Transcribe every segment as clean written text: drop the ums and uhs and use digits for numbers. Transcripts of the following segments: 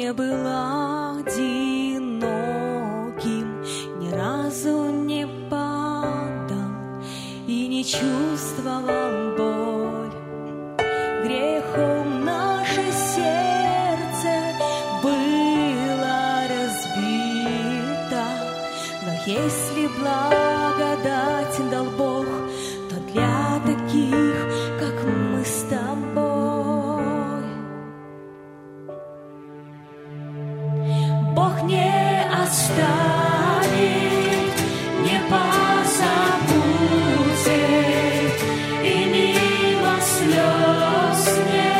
не был одиноким, ни разу не падал и не чувствовал боль. Грехом наше сердце было разбито, но если благодать дал Бог, то для таких, как мы с тобой. Бог не оставит, не позабудет, и мимо слез не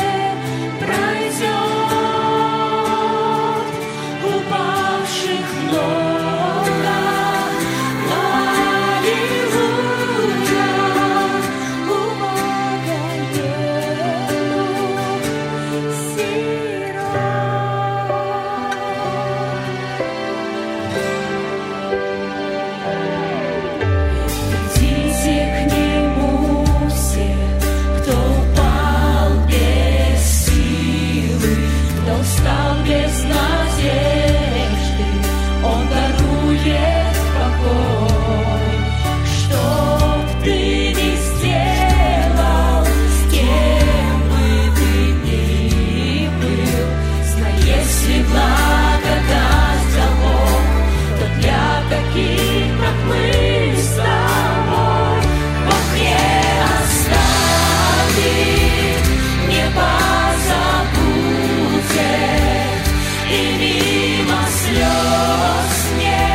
пройдет. Упавших много, но аллилуйя, у Бога нету Идите к Нему все, кто упал без силы, кто устал без надежды, Он дарует покой. Что б ты ни сделал, с кем бы ты ни был, знай, если благодать дал Бог, то для таких, как мы с тобой. Бог не оставит, не позабудет, и мимо слез не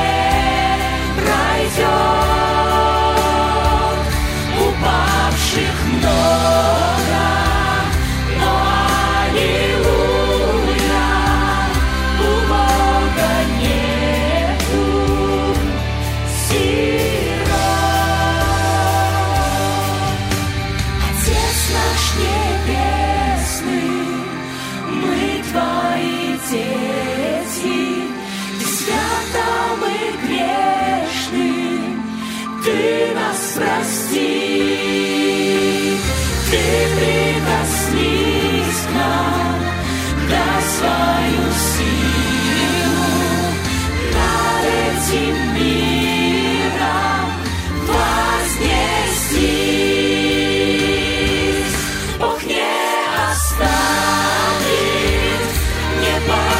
пройдет. Упавших много, но аллилуйя, у Бога нету сирот. Отец наш небесный, мы твои дети, и свято мы грешны, ты нас прости. Ты прикоснись к нам, дай свою силу над этим миром вознестись. Бог не оставит, не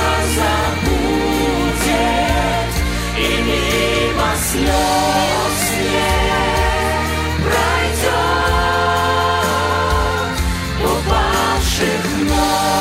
позабудет, и мимо слез не пройдет. Упавших много,